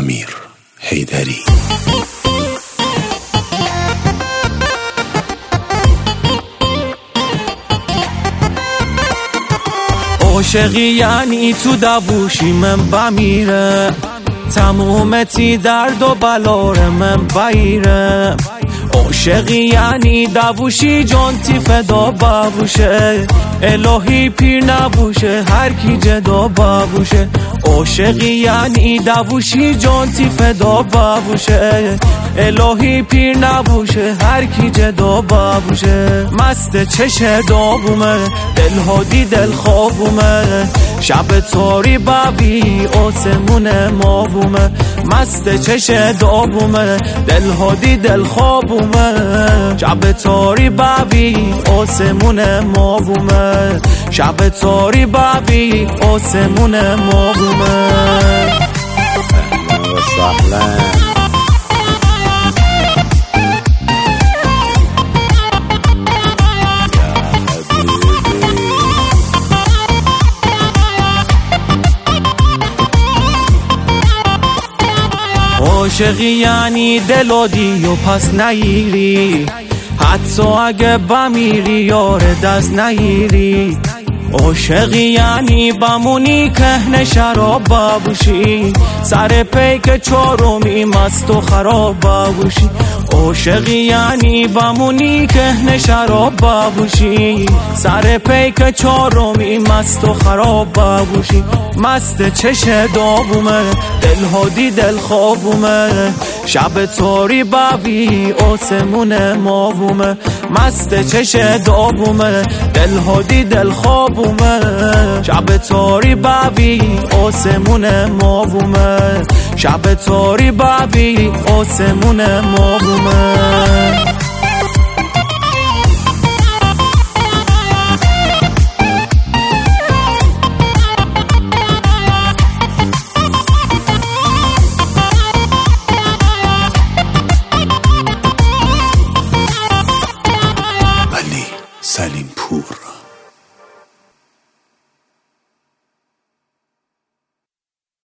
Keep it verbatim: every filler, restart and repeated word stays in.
امیر حیدری. عاشقی یعنی تو دووشی من بمیره، تمومتی درد و بلار من بیره. عاشقی یعنی دووشی جانتی فدا بابوشه، الهی پیر نبوشه هر کی جدا بابوشه. عاشقی یعنی دووشی جانتی فدا بابوشه، الهی پیر نبوشه هر کی جدا بابوشه. مست چش دابومه دل هادی دل خوابومه، شب تاری بابی آسمون مابومه. مست چش دابومه دل هادی دل خوابومه، شب تاری بابی آسمون مابومه. شب تاری بابی آسمون مابومه. عاشقی یعنی دلادی و پس نگیری، حتی اگه بمیری یار دست نگیری. عاشقی یعنی بمونی کهنه شراب بابوشی، سر پیک چارمی مست و خراب بابوشی. عاشقی یعنی بمونی کهنه شراب بابوشی، سر پیک چارمی مست و خراب بابوشی. مست چش دابومه دل هادی دل خوابومه، شب تاری بابی آسمون مابومه. مست چش دابومه دل هادی دل خوابومه، شب تاری بابی آسمون مابومه. شب تاری بابی آسمون مابومه. سلیم پور.